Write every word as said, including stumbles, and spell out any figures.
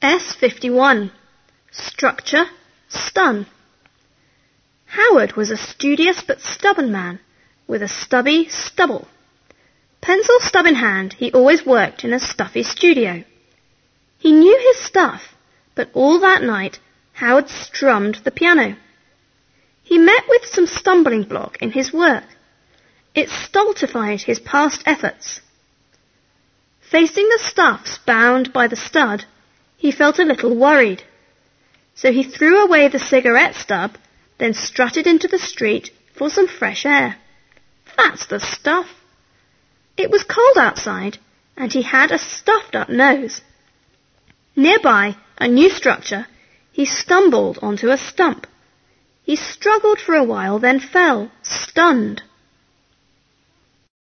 S fifty-one. Structure, stun. Howard was a studious but stubborn man, with a stubby stubble. Pencil stub in hand, he always worked in a stuffy studio. He knew his stuff, but all that night Howard strummed the piano. He met with some stumbling block in his work. It stultified his past efforts. Facing the stuffs bound by the stud, he felt a little worried. So he threw away the cigarette stub, then strutted into the street for some fresh air. That's the stuff. It was cold outside, and he had a stuffed-up nose. Nearby, a new structure, he stumbled onto a stump. He struggled for a while, then fell, stunned.